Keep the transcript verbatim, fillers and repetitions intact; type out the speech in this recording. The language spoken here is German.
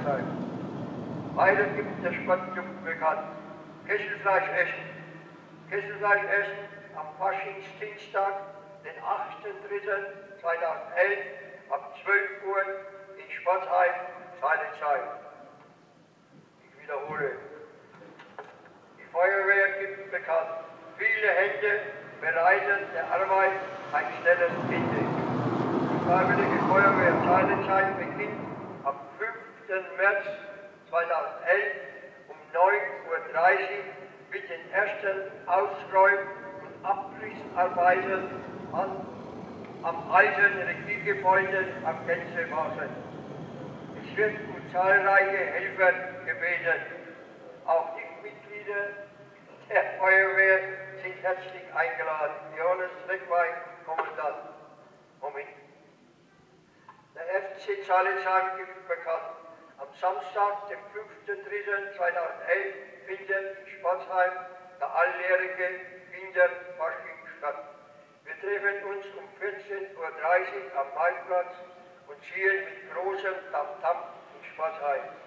Feuerzeit. Weiter gibt der Sportclub bekannt. Kesselfleisch essen. Kesselfleisch essen am Faschingsdienstag, den achten dritten zweitausendelf ab zwölf Uhr in Sportheim, Seilenscheid. Ich wiederhole. Die Feuerwehr gibt bekannt. Viele Hände bereiten der Arbeit ein schnelles Ende. Die Freiwillige Feuerwehr Seilenscheid beginnt am fünften März zweitausendelf um neun Uhr dreißig mit den ersten Ausräum- und Abrissarbeiten an, am alten Regiegebäude am Gänsewasen. Es wird um zahlreiche Helfer gebeten. Auch die Mitglieder der Feuerwehr sind herzlich eingeladen. Johannes Reckwein, Kommandant. Moment. Der F C Zalesheim gibt bekannt. Am Samstag, dem fünften dritten zweitausendelf, findet in Spatzheim der alljährige Winterfasching statt. Wir treffen uns um vierzehn Uhr dreißig am Marktplatz und ziehen mit großem Tamtam in Spatzheim.